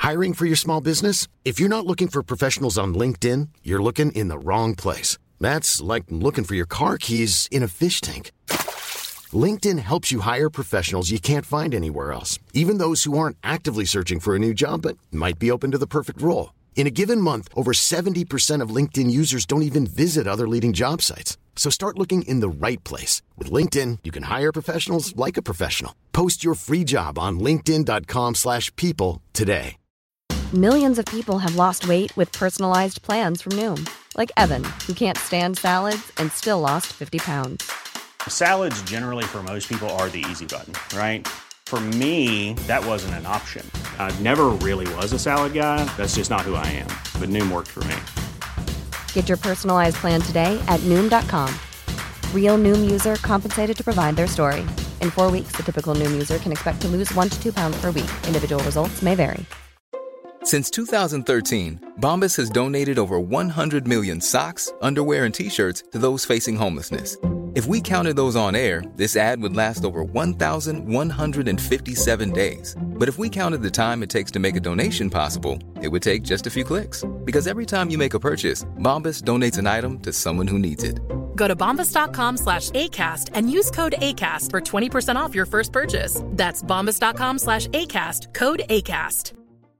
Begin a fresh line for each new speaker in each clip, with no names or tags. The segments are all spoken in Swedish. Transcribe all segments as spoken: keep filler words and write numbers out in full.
Hiring for your small business? If you're not looking for professionals on LinkedIn, you're looking in the wrong place. That's like looking for your car keys in a fish tank. LinkedIn helps you hire professionals you can't find anywhere else, even those who aren't actively searching for a new job but might be open to the perfect role. In a given month, over seventy percent of LinkedIn users don't even visit other leading job sites. So start looking in the right place. With LinkedIn, you can hire professionals like a professional. Post your free job on linkedin dot com slash people today.
Millions of people have lost weight with personalized plans from Noom. Like Evan, who can't stand salads and still lost fifty pounds.
Salads generally for most people are the easy button, right? For me, that wasn't an option. I never really was a salad guy. That's just not who I am. But Noom worked for me.
Get your personalized plan today at Noom dot com. Real Noom user compensated to provide their story. In four weeks, the typical Noom user can expect to lose one to two pounds per week. Individual results may vary.
Since two thousand thirteen, Bombas has donated over one hundred million socks, underwear, and T-shirts to those facing homelessness. If we counted those on air, this ad would last over one thousand one hundred fifty-seven days. But if we counted the time it takes to make a donation possible, it would take just a few clicks. Because every time you make a purchase, Bombas donates an item to someone who needs it.
Go to bombas dot com slash ACAST and use code ACAST for twenty percent off your first purchase. That's bombas dot com slash ACAST, code ACAST.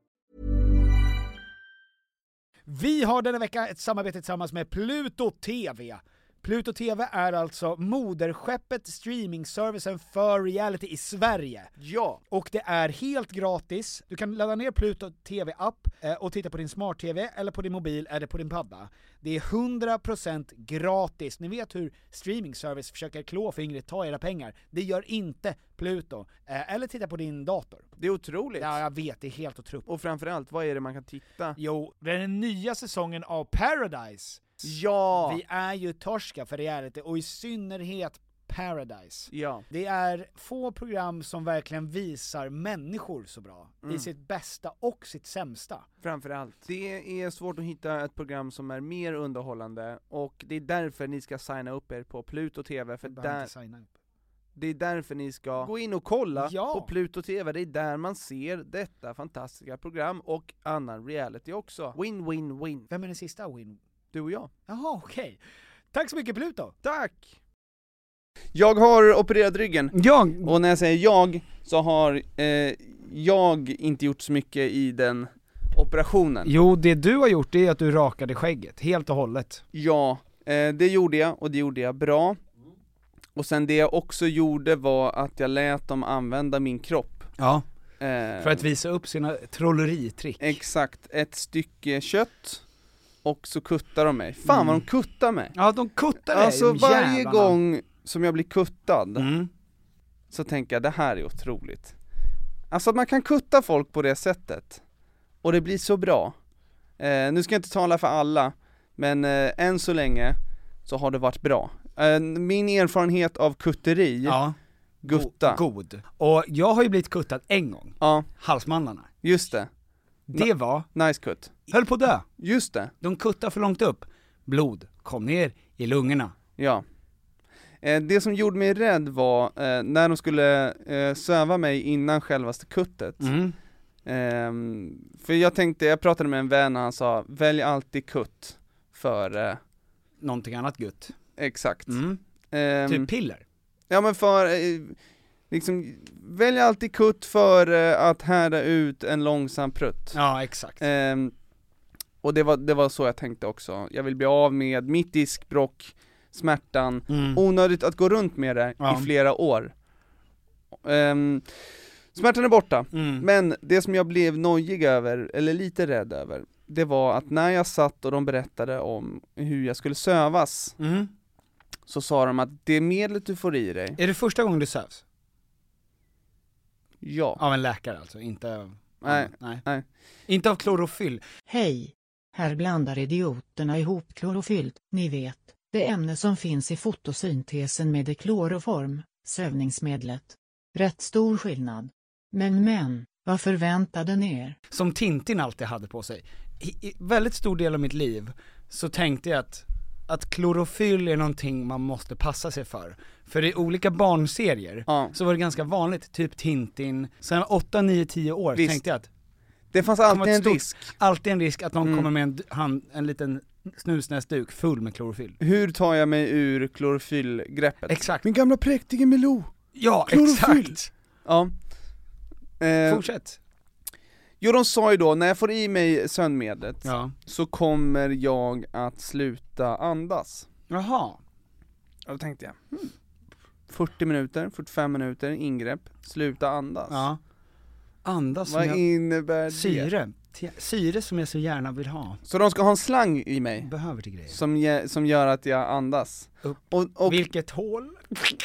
Vi har denna vecka ett samarbete tillsammans med Pluto T V. Pluto T V är alltså moderskeppet streamingservicen för reality i Sverige.
Ja.
Och det är helt gratis. Du kan ladda ner Pluto T V-app och titta på din smart-T V eller på din mobil eller på din padda. Det är hundra procent gratis. Ni vet hur streamingservice försöker klåfingrigt ta era pengar. Det gör inte Pluto. Eller titta på din dator.
Det är otroligt.
Ja, jag vet. Det är helt otroligt.
Och framförallt, vad är det man kan titta?
Jo, det är den nya säsongen av Paradise.
Ja!
Vi är ju torska för reality och i synnerhet Paradise.
Ja.
Det är få program som verkligen visar människor så bra.
Mm.
I sitt bästa och sitt sämsta.
Framförallt. Det är svårt att hitta ett program som är mer underhållande. Och det är därför ni ska signa upp er på Pluto T V. För där... signa upp. Det är därför ni ska gå in och kolla ja. på Pluto T V. Det är där man ser detta fantastiska program och annan reality också. Win, win, win.
Vem är den sista win?
Du och jag.
Jaha, okej. Okay. Tack så mycket Pluto.
Tack. Jag har opererat ryggen.
Jag.
Och när jag säger jag så har eh, jag inte gjort så mycket i den operationen.
Jo, det du har gjort är att du rakade skägget helt och hållet.
Ja, eh, det gjorde jag och det gjorde jag bra. Och sen det jag också gjorde var att jag lät dem använda min kropp.
Ja. Eh, för att visa upp sina trolleritrick.
Exakt, ett stycke kött. Och så kuttar de mig. Fan mm. vad de kuttar mig.
Ja, de kuttar dig.
Alltså varje jävlarna. gång som jag blir kuttad
mm.
så tänker jag, det här är otroligt. Alltså att man kan kutta folk på det sättet. Och det blir så bra. Eh, nu ska jag inte tala för alla. Men eh, än så länge så har det varit bra. Eh, min erfarenhet av kutteri.
Ja.
Gutta.
God. Och jag har ju blivit kuttad en gång.
Ja.
Halsmandlarna.
Just det.
Det var
nice cut.
Höll på att dö.
Just det.
De kuttade för långt upp. Blod kom ner i lungorna.
Ja. Eh, det som gjorde mig rädd var eh, när de skulle eh, söva mig innan självaste kuttet.
Mm.
Eh, för jag tänkte, jag pratade med en vän och han sa, välj alltid kutt för eh,
någonting annat gutt.
Exakt.
Mm.
Eh,
typ piller.
Ja, men för eh, liksom, välj alltid kutt för eh, att härda ut en långsam prutt.
Ja, exakt.
Eh, och det var, det var så jag tänkte också. Jag vill bli av med mitt diskbråck, smärtan, mm. onödigt att gå runt med det ja. i flera år. Eh, smärtan är borta.
Mm.
Men det som jag blev nojig över, eller lite rädd över, det var att när jag satt och de berättade om hur jag skulle sövas,
mm.
så sa de att det medlet du får i dig.
Är det första gången du sövs?
Ja.
Av en läkare alltså, inte av...
Nej,
nej.
nej.
Inte av klorofyll.
Hej, här blandar idioterna ihop klorofyll, ni vet, det ämne som finns i fotosyntesen med det kloroform, sövningsmedlet. Rätt stor skillnad. Men men, vad förväntade ni er?
Som Tintin alltid hade på sig. I, i väldigt stor del av mitt liv så tänkte jag att att klorofyll är någonting man måste passa sig för. För i olika barnserier
ja.
så var det ganska vanligt, typ Tintin. Sen åtta, nio, tio år
Visst.
tänkte jag att
Det fanns alltid en stort, risk.
Alltid en risk att någon mm. kommer med en, hand, en liten snusnäsduk full med klorofyll.
Hur tar jag mig ur klorofyllgreppet?
Exakt.
Min gamla präktige Melo.
Ja, klorofyll. Exakt.
Ja.
Eh, Fortsätt.
Jo, de sa ju då, när jag får i mig sömnmedlet
ja.
så kommer jag att sluta andas.
Jaha.
Och då tänkte jag, hmm, fyrtio minuter, fyrtiofem minuter, ingrepp, sluta andas.
Ja. Andas.
Vad
jag...
innebär det?
Syre. Syre som jag så gärna vill ha.
Så de ska ha en slang i mig?
Behöver till grejer.
Som, ge, som gör att jag andas.
Upp. Och, och... Vilket hål?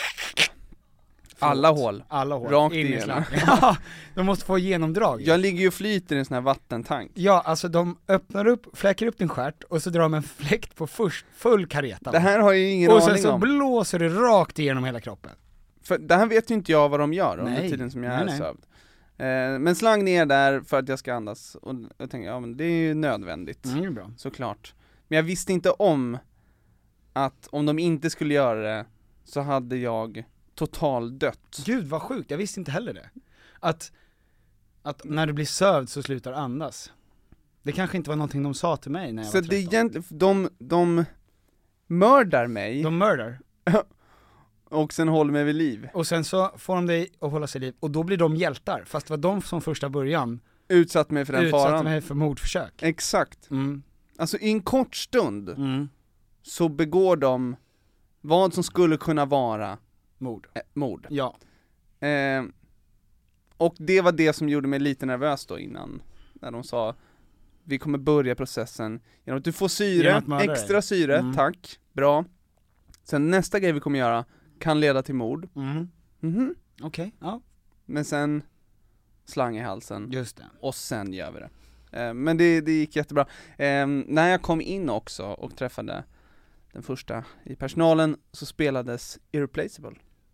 Alla hål.
Alla hål.
Rakt
in
i
slangen. Ja, de måste få genomdrag.
Jag ligger ju och flyter i en sån här vattentank.
Ja, alltså de öppnar upp, fläcker upp din stjärt och så drar de en fläkt på först, full kareta.
Det här har jag ingen
och
aning om.
Och sen så blåser det rakt igenom hela kroppen.
För det här vet ju inte jag vad de gör
nej.
under tiden som jag
nej,
är
nej.
sövd. Eh, men slang ner där för att jag ska andas. Och jag tänker, ja men det är ju nödvändigt.
Mm, det är bra.
Såklart. Men jag visste inte om att om de inte skulle göra det så hade jag total dött.
Gud vad sjukt, jag visste inte heller det. Att, att när du blir sövd så slutar andas. Det kanske inte var någonting de sa till mig när jag
så
var tretton.
Så det är egentligen, de, de mördar mig.
De mördar.
Och sen håller mig vid liv.
Och sen så får de dig att hålla sig i liv. Och då blir de hjältar. Fast det var de som första början
utsatt mig för den
utsatt
faran.
Utsatt mig för mordförsök.
Exakt.
Mm.
Alltså i en kort stund
mm.
så begår de vad som skulle kunna vara
mord.
Eh, mord.
Ja.
Eh, och det var det som gjorde mig lite nervös då innan. När de sa, vi kommer börja processen genom att du får syre, extra syre, mm. tack, bra. Sen nästa grej vi kommer göra kan leda till mord.
Mm.
Mm-hmm.
Okej, okay. ja.
Men sen slang i halsen.
Just det.
Och sen gör vi det. Eh, men det, det gick jättebra. Eh, när jag kom in också och träffade den första i personalen så spelades Irreplaceable.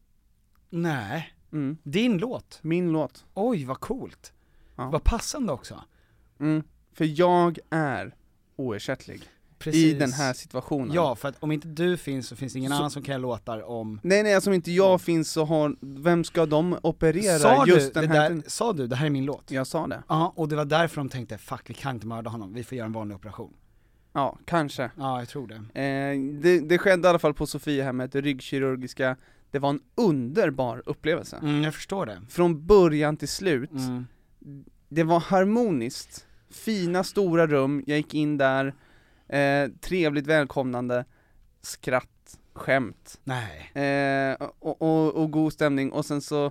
Nej.
Mm.
Din låt?
Min låt.
Oj, vad coolt.
Ja.
Vad passande också.
Mm. För jag är oersättlig. Precis. I den här situationen.
Ja, för att om inte du finns så finns det ingen så, annan som kan jag låtar om...
Nej, nej, alltså om inte jag finns så har... Vem ska de operera
sa
just
du,
den
det
här...
Där, sa du, det här är min låt?
Jag sa det.
Ja, och det var därför de tänkte, fuck, vi kan inte mörda honom, vi får göra en vanlig operation.
Ja, kanske.
Ja, jag tror det.
Eh, det, det skedde i alla fall på Sofiahemmet, ryggkirurgiska. Det var en underbar upplevelse.
Mm, jag förstår det.
Från början till slut.
Mm.
Det var harmoniskt. Fina stora rum, jag gick in där. Eh, trevligt välkomnande. Skratt, skämt.
Nej.
Eh, och, och, och god stämning. Och sen så...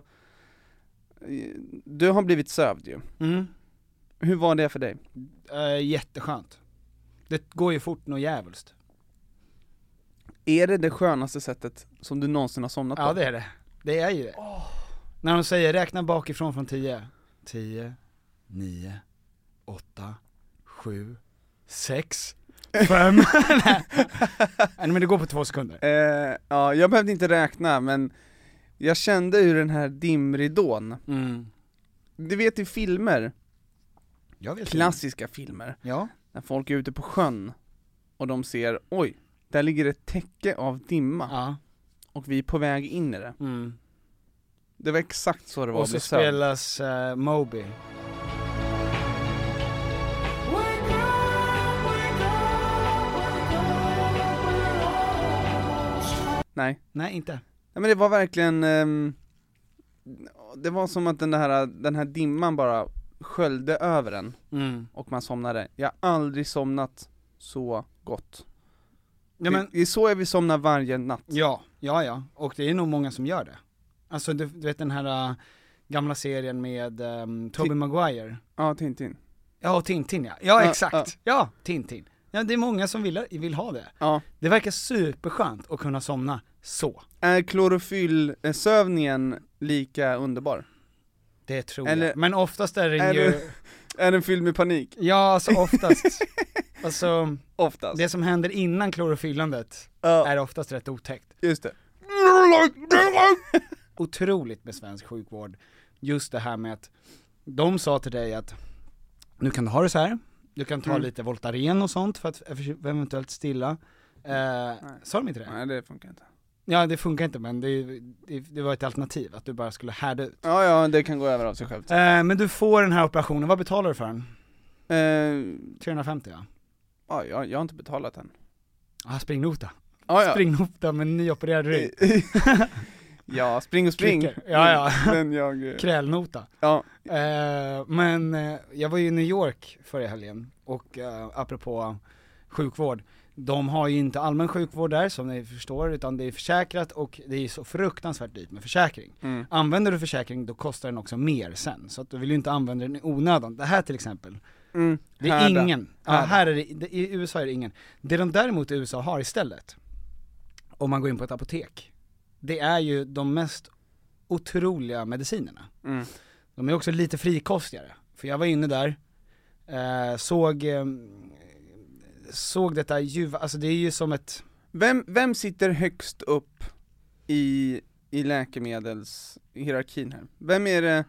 Du har blivit sövd ju.
Mm.
Hur var det för dig?
Eh, jätteskönt. Det går ju fort något jävulst.
Är det det skönaste sättet som du någonsin har somnat
ja,
på?
Ja, det är det. Det är ju det. Oh. När de säger räkna bakifrån från tio. Tio, nio, åtta, sju, sex, fem. Nej, men det går på två sekunder.
Eh, ja, jag behövde inte räkna, men jag kände ur den här dimridån.
Mm.
Du vet i filmer,
jag vet
klassiska inte. filmer,
ja.
När folk är ute på sjön och de ser, oj, där ligger ett täcke av dimma.
Ja.
Och vi är på väg in i det.
Mm.
Det var exakt så det var.
Och så spelas uh, Moby.
Nej.
Nej, inte.
Nej, men det var verkligen um, det var som att den här, den här dimman bara sköljde över en.
Mm.
Och man somnade. Jag har aldrig somnat så gott.
Ja, men,
det, det är så jag vill somna varje natt.
Ja, ja, ja. Och det är nog många som gör det. Alltså du, du vet den här uh, gamla serien med um, Tobey Tin- Maguire.
Ja, Tintin.
Ja, Tintin, ja. Ja, ja exakt. Ja. ja, Tintin. Ja, det är många som vill, vill ha det.
Ja.
Det verkar superskönt att kunna somna så.
Är klorofyllsövningen lika underbar?
Det tror Eller, jag. Men oftast är den är ju...
Det, är den fylld med panik?
Ja, alltså oftast. alltså,
oftast.
Det som händer innan klorofyllandet
ja.
är oftast rätt otäckt.
Just det.
Otroligt med svensk sjukvård. Just det här med att de sa till dig att nu kan du ha det så här. Du kan ta mm. lite Voltaren och sånt för att eventuellt stilla. Eh, sa de inte det?
Nej, det funkar inte.
Ja, det funkar inte, men det, det, det var ett alternativ, att du bara skulle härda ut.
Ja, ja, det kan gå över av sig självt.
Eh, men du får den här operationen, vad betalar du för den?
Eh,
trehundrafemtio, ja.
Ja, jag, jag har inte betalat den.
Ah, springnota.
Ah, ja.
Springnota med nyopererad rygg.
Ja, spring och spring.
Klicker. Ja, ja.
Men jag...
Krälnota.
Ja.
Eh, men eh, jag var ju i New York förra helgen, och eh, apropå sjukvård, de har ju inte allmän sjukvård där som ni förstår, utan det är försäkrat, och det är så fruktansvärt dyrt med försäkring. Mm. Använder du försäkring, då kostar den också mer sen, så att du vill ju inte använda den i onödan. Det här till exempel, mm. det är Härda. ingen, ja, här är det, det, i U S A är det ingen. Det de däremot i U S A har istället, om man går in på ett apotek, det är ju de mest otroliga medicinerna. Mm. De är också lite frikostigare, för jag var inne där, eh, såg eh, såg detta ljuva, alltså det är ju som ett...
Vem, vem sitter högst upp i, i läkemedelshierarkin här? Vem är det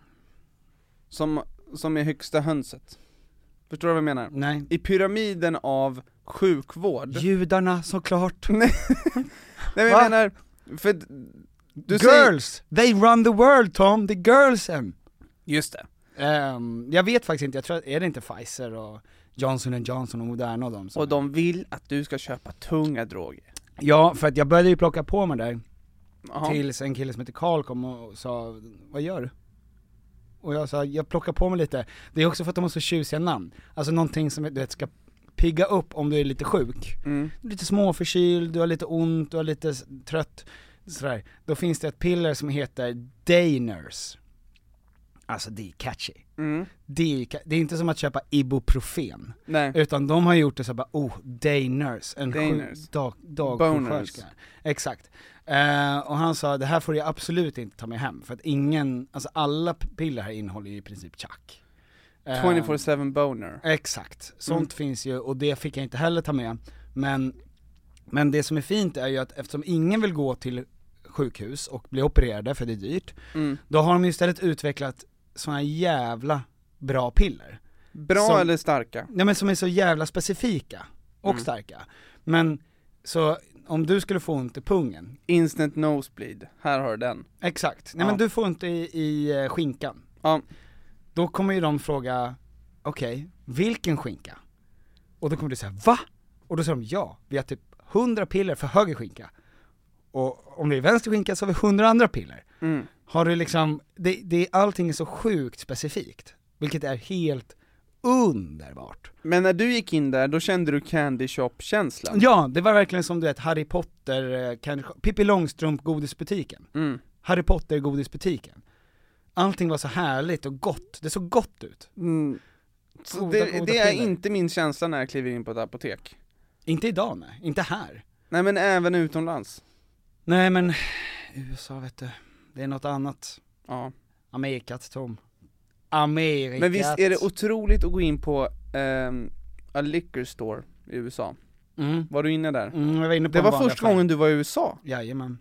som, som är högsta hönset? Förstår du vad jag menar?
Nej.
I pyramiden av sjukvård.
Judarna, såklart.
Nej, Nej jag menar, för du
girls,
säger...
they run the world, Tom, the girlsen.
Just
det. Um, jag vet faktiskt inte, jag tror, är det inte Pfizer och Johnson and Johnson och Moderna och de som...
Och de vill att du ska köpa tunga droger.
Ja, för att jag började ju plocka på mig där.
Aha.
Tills en kille som heter Carl kom och sa, vad gör du? Och jag sa, jag plockar på mig lite. Det är också för att de har så tjusiga namn. Alltså någonting som du vet, ska pigga upp om du är lite sjuk. Mm. Lite småförkyld, du har lite ont, du har lite trött. Sådär. Då finns det ett piller som heter Dayners. Alltså det är catchy. Mm. Det, är, det är inte som att köpa ibuprofen.
Nej.
Utan de har gjort det så bara, oh, Dayners, en
Dayners.
dag, dagsjuksköterska. Exakt. Uh, och han sa, det här får jag absolut inte ta med hem. För att ingen, alltså alla piller här innehåller ju i princip chack. Uh,
twenty-four seven boner.
Exakt. Sånt mm. finns ju, och det fick jag inte heller ta med. Men, men det som är fint är ju att eftersom ingen vill gå till sjukhus och bli opererade för det är dyrt, mm. då har de ju istället utvecklat såna jävla bra piller.
Bra som, eller starka?
Nej, men som är så jävla specifika och mm. starka. Men så om du skulle få ont i pungen,
instant nosebleed, här har du den.
Exakt. Nej, ja. Men du får ont i, i skinkan.
Ja.
Då kommer ju de fråga, okej, okay, vilken skinka? Och då kommer du säga, va? Och då säger de, ja, vi har typ hundra piller för höger skinka. Och om det är vänster skinka så har vi hundra andra piller. Mm. Har du liksom, det, det, allting är så sjukt specifikt, vilket är helt underbart.
Men när du gick in där, då kände du Candy Shop-känslan?
Ja, det var verkligen som du vet, Harry Potter, Candy Shop, Pippi Långstrump, godisbutiken. Mm. Harry Potter, godisbutiken. Allting var så härligt och gott, det såg gott ut.
Mm. Goda, det goda det är inte min känsla när jag kliver in på ett apotek.
Inte idag, nej. Inte här.
Nej, men även utomlands.
Nej, men U S A, vet du, det är något annat.
Ja.
Amerikat, Tom. Amerikat.
Men visst är det otroligt att gå in på um, a liquor store i U S A. Mm. Var du inne där?
Mm, jag var inne på
det var första färg. gången du var i U S A?
Jajamän.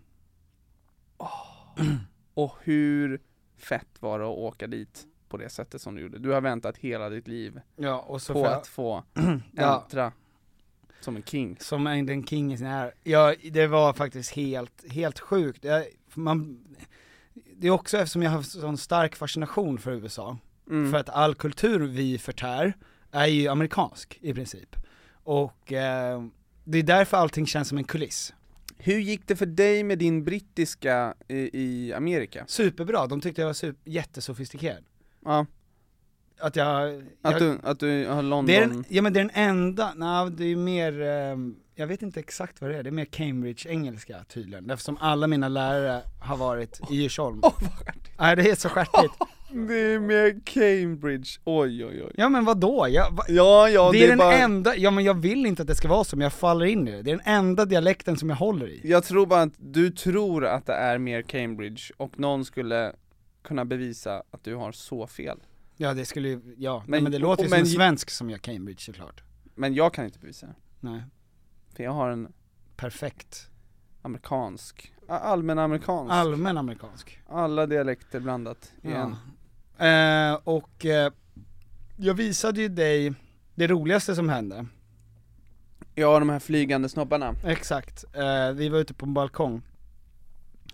Oh. Och hur fett var det att åka dit på det sättet som du gjorde? Du har väntat hela ditt liv
ja, och så
på
för...
att få äntra ja. som en king.
Som en den king i sin här. Ja, det var faktiskt helt, helt sjukt. Jag, man, det är också eftersom jag har sån stark fascination för U S A. Mm. För att all kultur vi förtär är ju amerikansk i princip. Och eh, det är därför allting känns som en kuliss.
Hur gick det för dig med din brittiska i, i Amerika?
Superbra, de tyckte jag var super, jättesofistikerad.
Ja.
Att jag...
Att,
jag,
du, att du har London...
Det är den, ja men det är den enda, nej det är mer, eh, jag vet inte exakt vad det är, det är mer Cambridge-engelska tydligen. Eftersom alla mina lärare har varit i Djursholm.
Åh, oh, vad skärtigt.
Nej, det är så skärtigt.
Det är mer Cambridge, oj oj oj.
Ja men vadå? Jag, va,
ja, ja,
det,
det
är, är den
bara...
enda, ja men jag vill inte att det ska vara så, men jag faller in i det. Det är den enda dialekten som jag håller i.
Jag tror bara att du tror att det är mer Cambridge och någon skulle kunna bevisa att du har så fel.
Ja det skulle ju, ja, men, men det låter ju som en svensk som gör Cambridge såklart.
Men jag kan inte bevisa det.
Nej.
För jag har en
perfekt
amerikansk, allmän amerikansk.
Allmän amerikansk.
Alla dialekter blandat igen.
Ja. Eh, och eh, jag visade ju dig det roligaste som hände.
Ja, de här flygande snobbarna.
Exakt. Eh, vi var ute på en balkong.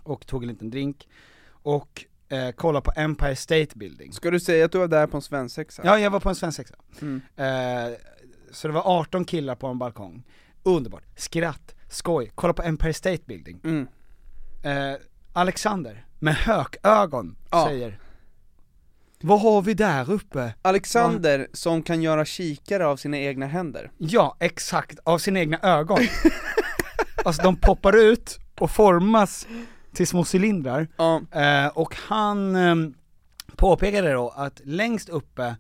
och tog en liten drink och eh, kollade på Empire State Building.
Ska du säga att du var där på en svensexa?
Ja, jag var på en svensexa.
Mm.
Eh, så det var arton killar på en balkong. Underbart. Skratt, skoj. Kolla på Empire State Building.
Mm.
Eh, Alexander med hökögon
ja.
säger: vad har vi där uppe?
Alexander Va? som kan göra kikare av sina egna händer.
Ja, exakt, av sina egna ögon. Alltså de poppar ut och formas till små cylindrar.
Ja.
eh, Och han eh, påpekade då att längst uppe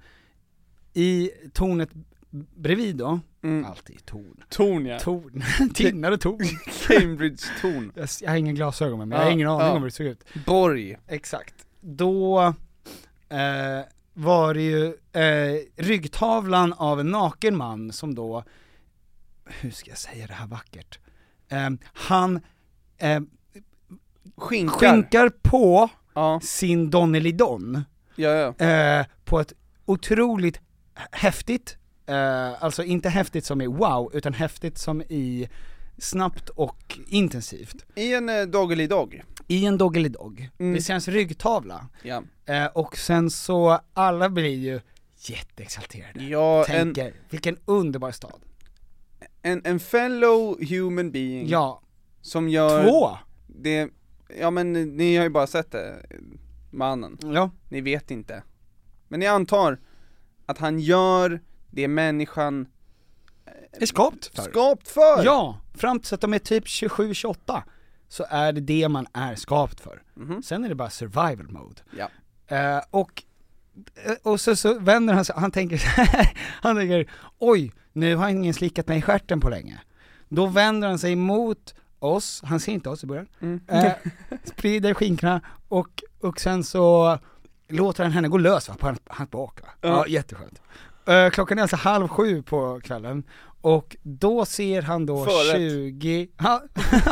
i tornet bredvid då, mm. alltid torn.
Torn, ja.
Torn. Tinnar och torn.
Cambridge-torn.
Jag, jag har ingen glasögon med, men ja, jag har ingen aning ja. om hur det såg ut.
Borg.
Exakt. Då eh, var det ju eh, ryggtavlan av en naken man som då, hur ska jag säga det här vackert? Eh, han eh,
skinkar.
skinkar på
ja.
sin Donnelly Don.
Ja, ja.
Eh, på ett otroligt häftigt, eh, alltså inte häftigt som i wow, utan häftigt som i snabbt och intensivt.
I en eh, Doggy Dog.
I en Doggy Dog. Mm. Det känns ryggtavla.
Ja.
Eh, och sen så, alla blir ju jätteexalterade.
Ja,
tänker,
en,
vilken underbar stad.
En, en fellow human being.
Ja.
Som gör
Två!
Det, ja men ni har ju bara sett det, mannen.
Ja.
Ni vet inte. Men ni antar att han gör det människan
är skapt för.
Skapt för!
Ja, fram till att de är typ tjugosju tjugoåtta så är det det man är skapt för. Mm-hmm. Sen är det bara survival mode.
Ja.
Uh, och och så, så vänder han sig, han tänker så här, han tänker, oj, nu har ingen slickat mig i stjärten på länge. Då vänder han sig mot oss, han ser inte oss i början, mm. uh, sprider skinkorna och, och sen så låter han henne gå lös va, på hans, hans bak va? Ja. Ja, jätteskönt. Uh, klockan är alltså halv sju på kvällen och då ser han då Förrätt. tjugo ja,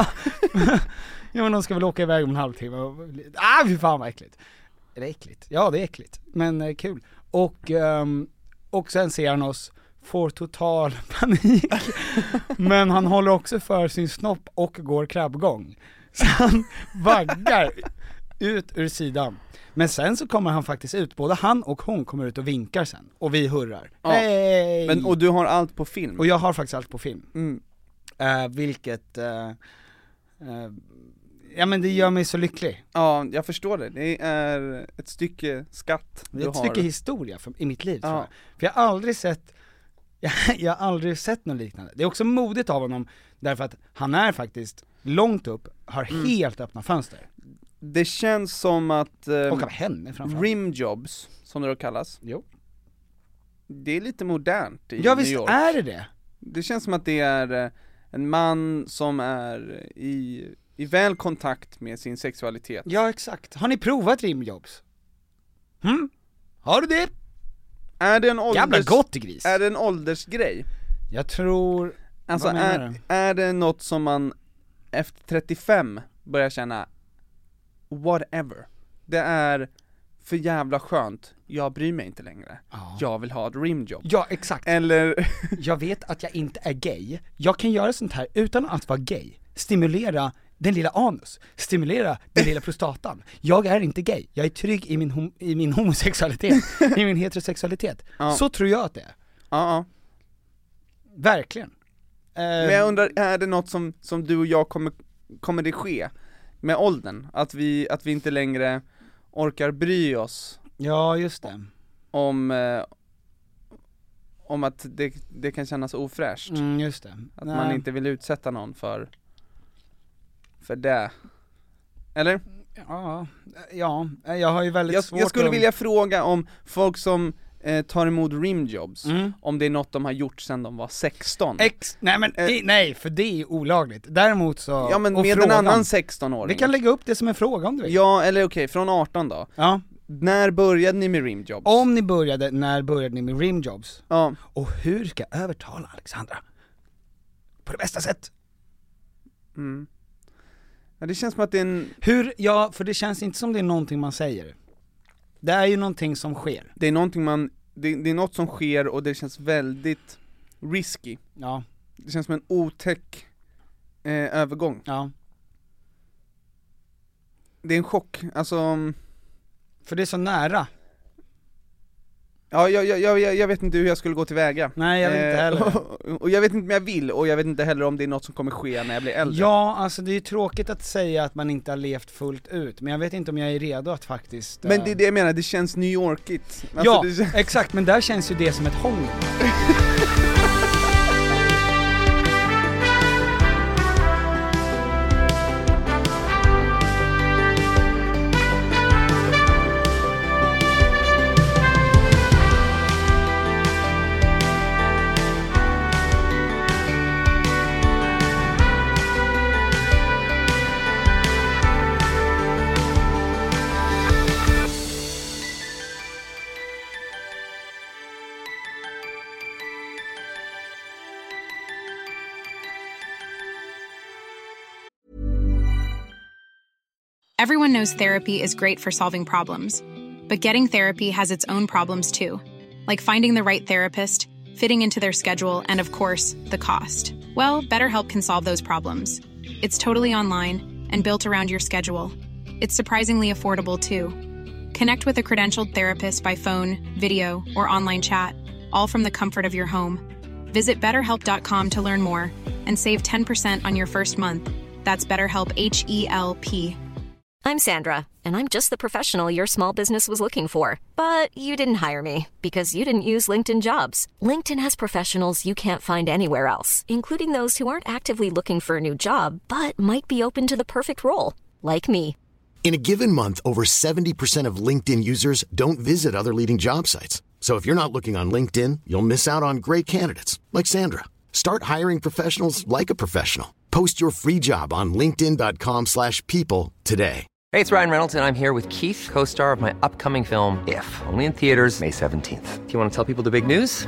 men de ska väl åka iväg om en halvtimme och, ah fy fan vad äckligt. Är det äckligt? Ja det är äckligt, men eh, kul. Och, um, och sen ser han oss, får total panik men han håller också för sin snopp och går krabbgång så han vaggar ut ur sidan. Men sen så kommer han faktiskt ut, både han och hon kommer ut och vinkar sen. Och vi hurrar.
Ja.
Hey!
Men, och du har allt på film?
Och jag har faktiskt allt på film.
Mm.
Uh, vilket, uh, uh, ja men det gör mig så lycklig.
Ja, jag förstår det. Det är ett stycke skatt
det är ett
har.
stycke historia för, i mitt liv
ja.
tror jag. För jag har aldrig sett, jag, jag har aldrig sett något liknande. Det är också modigt av honom, därför att han är faktiskt långt upp, har mm. helt öppna fönster.
Det känns som att um,
och av henne framförallt.
Rimjobs, som det då kallas.
Jo.
Det är lite modernt i
Ja visst
New York.
är det det.
Det känns som att det är en man som är i, i väl kontakt med sin sexualitet.
Ja exakt. Har ni provat rimjobs? Hm? Har du det?
Är det en ålders...
Jävla gott gris.
Är det en åldersgrej?
Jag tror...
Alltså är, är det något som man efter trettiofem börjar känna whatever. Det är för jävla skönt. Jag bryr mig inte längre. Ja. Jag vill ha ett rimjob.
Ja, exakt.
Eller
jag vet att jag inte är gay. Jag kan göra sånt här utan att vara gay. Stimulera den lilla anus. Stimulera den lilla prostatan. Jag är inte gay. Jag är trygg i min, hom- i min homosexualitet. I min heterosexualitet. Ja. Så tror jag att det är.
Ja, ja.
Verkligen.
Men jag undrar, är det något som, som du och jag kommer, kommer det ske med åldern? Att vi, att vi inte längre orkar bry oss?
Ja, just det.
Om, eh, om att det, det kan kännas ofräscht.
Mm, just det.
Att
Nej.
man inte vill utsätta någon för, för det. Eller?
Ja, ja, jag har ju väldigt
jag,
svårt
Jag skulle
att...
vilja fråga om folk som eh, tar emot rimjobs,
mm.
om det är något de har gjort sedan de var sexton.
Ex- nej men, eh, nej, för det är olagligt. Däremot så...
Ja men med
frågan,
en annan sexton-åring.
Vi kan lägga upp det som en fråga om du vill.
Ja, eller okej, okay, från arton då.
Ja.
När började ni med rimjobs?
Om ni började, när började ni med rimjobs?
Ja.
Och hur ska jag övertala Alexandra? På det bästa sätt.
Mm. Ja, det känns som att det är en...
Hur, ja, för det känns inte som det är någonting man säger. Det är ju någonting som sker.
Det är någonting man, det, det är något som sker och det känns väldigt risky.
Ja.
Det känns som en otäck eh, övergång.
Ja.
Det är en chock, alltså...
För det är så nära.
Ja, jag, jag, jag, jag vet inte hur jag skulle gå tillväga.
Nej, jag vet inte heller.
Och, och jag vet inte om jag vill, och jag vet inte heller om det är något som kommer ske när jag blir äldre.
Ja, alltså det är ju tråkigt att säga att man inte har levt fullt ut, men jag vet inte om jag är redo att faktiskt...
Men det är det jag menar, det känns New Yorkigt. Alltså
ja,
det känns...
exakt, men där känns ju det som ett hång.
Everyone knows therapy is great for solving problems, but getting therapy has its own problems too, like finding the right therapist, fitting into their schedule, and of course, the cost. Well, BetterHelp can solve those problems. It's totally online and built around your schedule. It's surprisingly affordable too. Connect with a credentialed therapist by phone, video, or online chat, all from the comfort of your home. Visit better help dot com to learn more and save ten percent on your first month. That's BetterHelp, H E L P.
I'm Sandra, and I'm just the professional your small business was looking for. But you didn't hire me because you didn't use LinkedIn Jobs. LinkedIn has professionals you can't find anywhere else, including those who aren't actively looking for a new job, but might be open to the perfect role, like me.
In a given month, over seventy percent of LinkedIn users don't visit other leading job sites. So if you're not looking on LinkedIn, you'll miss out on great candidates, like Sandra. Start hiring professionals like a professional. Post your free job on linkedin dot com slash people today.
Hey, it's Ryan Reynolds, and I'm here with Keith, co-star of my upcoming film, If, only in theaters May seventeenth. Do you want to tell people the big news?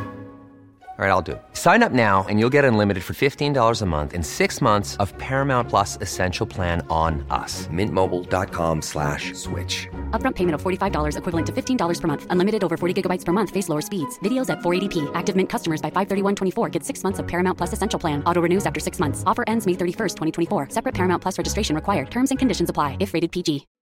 All right, I'll do it. Sign up now and you'll get unlimited for fifteen dollars a month and six months of Paramount Plus Essential Plan on us. Mint Mobile dot com slash switch.
Upfront payment of forty-five dollars equivalent to fifteen dollars per month. Unlimited over forty gigabytes per month. Face lower speeds. Videos at four eighty p. Active Mint customers by five thirty-one twenty-four get six months of Paramount Plus Essential Plan. Auto renews after six months. Offer ends May thirty-first, twenty twenty-four. Separate Paramount Plus registration required. Terms and conditions apply if rated P G.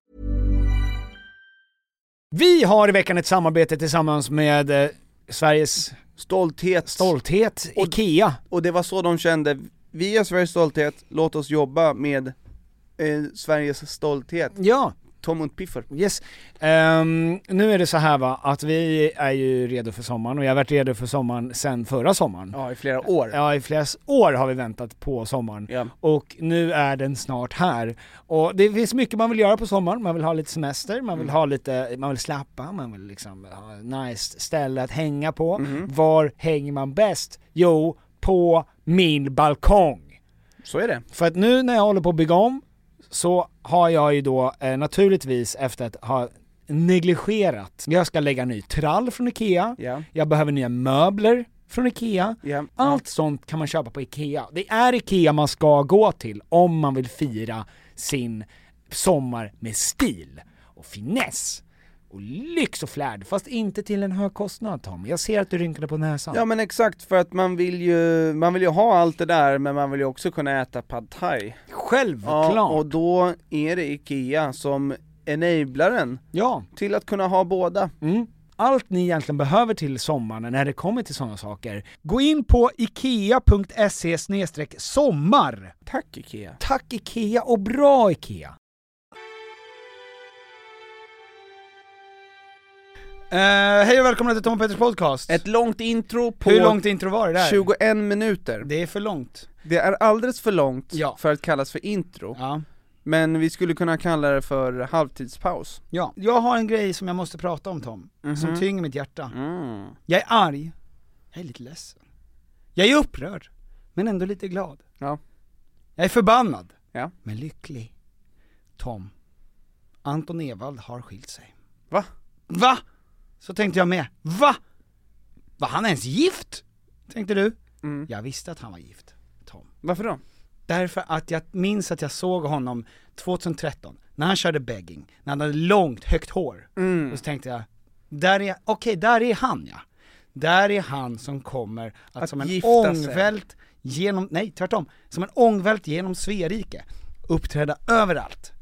Vi har i veckan ett samarbete tillsammans med eh, Sveriges
stolthet,
stolthet och, Ikea.
Och det var så de kände, vi är Sveriges stolthet, låt oss jobba med eh, Sveriges stolthet.
Ja.
Tom und Piffer.
Yes. Um, nu är det så här va, att vi är ju redo för sommaren, och jag har varit redo för sommaren sen förra sommaren.
Ja, i flera år.
Ja, i flera år har vi väntat på sommaren. Ja. Och nu är den snart här. Och det finns mycket man vill göra på sommaren. Man vill ha lite semester, man vill mm. ha lite, man vill slappa, man vill liksom ha ett nice ställe att hänga på. Mm. Var hänger man bäst? Jo, på min balkong.
Så är det.
För att nu när jag håller på att bygga om, så har jag ju då eh, naturligtvis efter att ha negligerat. Jag ska lägga ny trall från Ikea. Yeah. Jag behöver nya möbler från Ikea. Yeah. Allt yeah. sånt kan man köpa på Ikea. Det är Ikea man ska gå till om man vill fira sin sommar med stil och finess och lyx och flärd, fast inte till en hög kostnad, Tom. Jag ser att du rynkade på näsan.
Ja, men exakt, för att man vill ju man vill ju ha allt det där, men man vill ju också kunna äta pad thai.
Självklart.
Ja, och då är det Ikea som enablaren
ja.
till att kunna ha båda.
Mm. Allt ni egentligen behöver till sommaren när det kommer till sådana saker. Gå in på ikea punkt se slash sommar.
Tack Ikea.
Tack Ikea och bra Ikea. Uh, hej och välkomna till Tom och Petters podcast.
Ett långt intro på...
Hur långt intro var det där?
tjugoen minuter.
Det är för långt.
Det är alldeles för långt
ja.
för att kallas för intro.
Ja.
Men vi skulle kunna kalla det för halvtidspaus.
Ja, jag har en grej som jag måste prata om, Tom. Mm-hmm. Som tynger mitt hjärta.
Mm.
Jag är arg. Jag är lite ledsen. Jag är upprörd. Men ändå lite glad.
Ja.
Jag är förbannad.
Ja.
Men lycklig. Tom. Anton Ewald har skilt sig.
Va?
Va? Så tänkte jag med. Va? Var han ens gift? Tänkte du?
Mm.
Jag visste att han var gift, Tom.
Varför då?
Därför att jag minns att jag såg honom tjugohundratretton när han körde begging, när han hade långt, högt hår.
Mm.
Och så tänkte jag, där är, okej, där är han ja. Där är han som kommer att, att som en ångvält genom, nej tvärtom, som en ångvält genom Sverige uppträda överallt.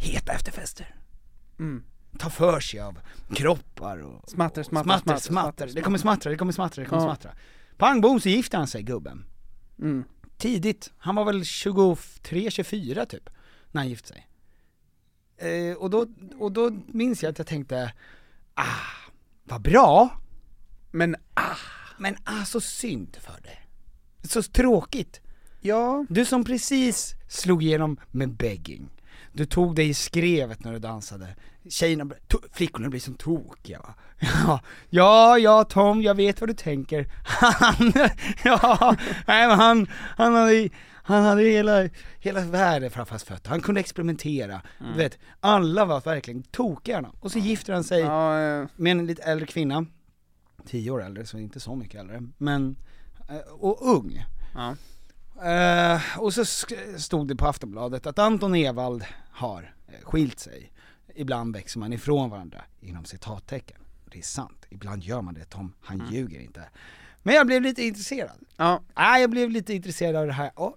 heta efterfester.
Mm.
Ta för sig av kroppar och
smatter, smatter,
smatter,
smatter,
smatter. Det kommer smattra, det kommer smattra, det kommer
ja.
smattra. Pang bom så gifte han sig, gubben.
Mm.
Tidigt, han var väl tjugotre tjugofyra typ när han gifte sig. Eh, och, då, och då minns jag att jag tänkte, ah, vad bra.
Men ah,
men ah, så synd för det. Så tråkigt.
Ja.
Du som precis slog igenom med begging. Du tog dig i skrevet när du dansade. Tjejerna, to- flickorna blir som tokiga, va? Ja, ja, ja Tom, jag vet vad du tänker. Han, ja, nej, men han, han hade, han hade hela, hela världen framför hans fötter. Han kunde experimentera. Mm. Du vet, alla var verkligen tokiga. Och så gifter han sig
ja, ja.
med en lite äldre kvinna. Tio år äldre, så inte så mycket äldre. Men, och ung.
Ja.
Uh, och så stod det på Aftonbladet att Anton Ewald har skilt sig. Ibland växer man ifrån varandra inom citattecken. Det är sant, ibland gör man det, Tom, han mm. ljuger inte. Men jag blev lite intresserad.
Ja.
Ah, jag blev lite intresserad av det här. Oh.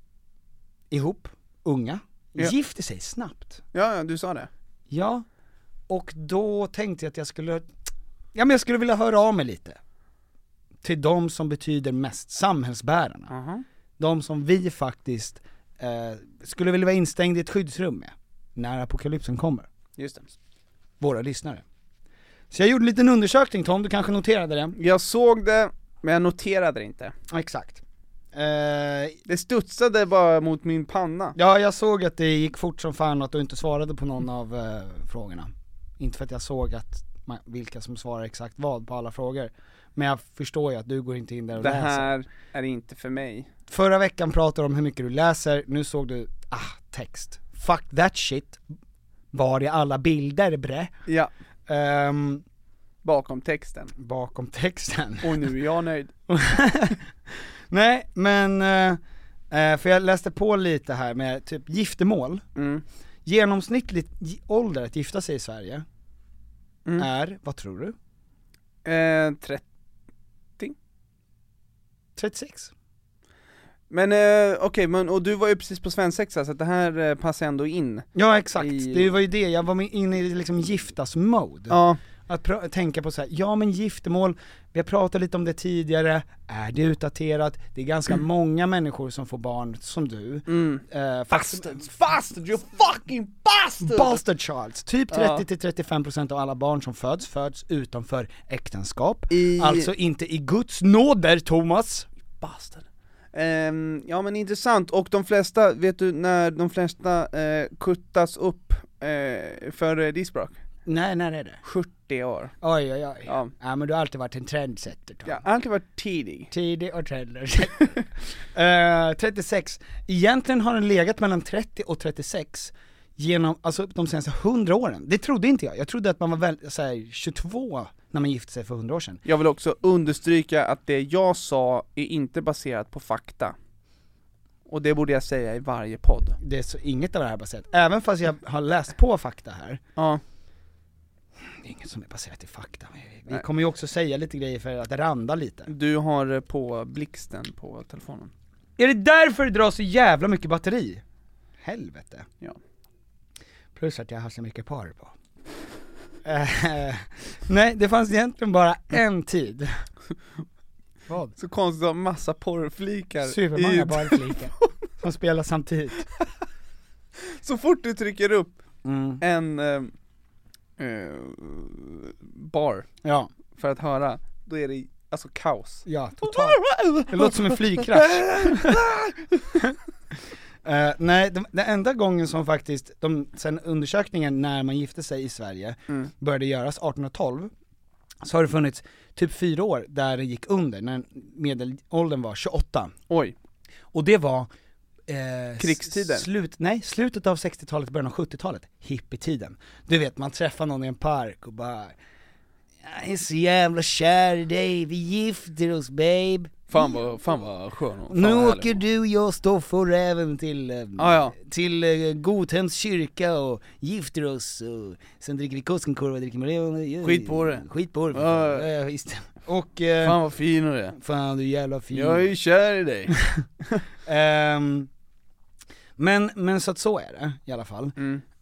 Ihop, unga,
ja.
gifte sig snabbt.
Ja, ja, du sa det.
Ja, och då tänkte jag att jag skulle Ja men jag skulle vilja höra av mig lite till de som betyder mest, samhällsbärarna.
Uh-huh.
De som vi faktiskt eh, skulle vilja vara instängd i ett skyddsrum med när apokalypsen kommer.
Just det.
Våra lyssnare. Så jag gjorde en liten undersökning, Tom, du kanske noterade det?
Jag såg det, men jag noterade det inte.
Exakt. Eh,
det studsade bara mot min panna.
Ja, jag såg att det gick fort som fan att du inte svarade på någon av eh, frågorna. Inte för att jag såg att man, vilka som svarar exakt vad på alla frågor. Men jag förstår ju att du går inte in där och
det
läser.
Det här är inte för mig.
Förra veckan pratade du om hur mycket du läser. Nu såg du, ah, text. Fuck that shit. Var är alla bilder, bre?
Ja.
Um,
bakom texten.
Bakom texten.
Och nu är jag nöjd.
Nej, men uh, för jag läste på lite här med typ giftermål.
Mm.
Genomsnittligt ålder att gifta sig i Sverige mm. är, vad tror du?
Eh, trettio.
trettiosex.
Men eh, okej, okay, men och du var ju precis på svensexa så att det här eh, passar ändå in.
Ja, exakt.
I...
Det var ju det, jag var inne i liksom giftas-mode.
Ja.
Att pr- tänka på så här, ja men giftermål, vi har pratat lite om det tidigare, är det utdaterat? Det är ganska mm. många människor som får barn som du.
Mm.
Uh,
Bastards, bastards, you fucking bastard!
Bastard childs. Typ trettio till trettiofem procent av alla barn som föds, föds utanför äktenskap. I... Alltså inte i Guds nåder, Thomas.
Bastard. Um, ja men intressant, och de flesta, vet du när de flesta uh, kuttas upp uh, för uh, diskbråck?
Nej, när är det?
sjuttio år.
Oj, oj, oj.
Ja,
ja men du har alltid varit en trendsetter, Tom.
Ja, alltid varit tidig.
Tidig och trendsetter. uh, trettiosex. Egentligen har den legat mellan trettio och trettiosex genom, alltså de senaste hundra åren. Det trodde inte jag. Jag trodde att man var väl, så här, tjugotvå när man gifte sig för hundra år sedan.
Jag vill också understryka att det jag sa är inte baserat på fakta. Och det borde jag säga i varje podd.
Det är så inget av det här baserat. Även fast jag har läst på fakta här.
Ja.
Det är inget som är baserat i fakta. Vi Nej. kommer ju också säga lite grejer för att randa lite.
Du har på blixten på telefonen.
Är det därför det drar så jävla mycket batteri? Helvete.
Ja.
Plus att jag har så mycket par på. uh, nej, det fanns egentligen bara en tid. Vad?
Så konstigt att ha massa porrflikar.
Supermånga i... porrflikar som spelar samtidigt.
Så fort du trycker upp
mm.
en uh, uh, bar
ja.
för att höra, då är det alltså kaos.
Ja, totalt. Det låter som en flygkrasch. Uh, nej, den, den enda gången som faktiskt, de, sen undersökningen när man gifte sig i Sverige
mm.
började göras arton tolv, så har det funnits typ fyra år där det gick under, när medelåldern var tjugoåtta.
Oj.
Och det var eh,
krigstiden?
Slut, nej, slutet av sextiotalet, början av sjuttiotalet, hippietiden. Du vet, man träffar någon i en park och bara, jag är så jävla kär i dig, vi gifter oss babe.
Fan vad, fan vad skön. Fan
nu åker du och jag Stoffer även till, eh,
ah, ja.
till eh, Gothems kyrka och gifter oss och sen dricker vi Koskenkorv och dricker Maria.
Skit på det.
Skit på det.
Ah,
ja, visst. Och, eh,
fan vad fin du är.
Fan du är jävla fin.
Jag är ju kär i dig.
um, men, men så att så är det i alla fall.
Mm.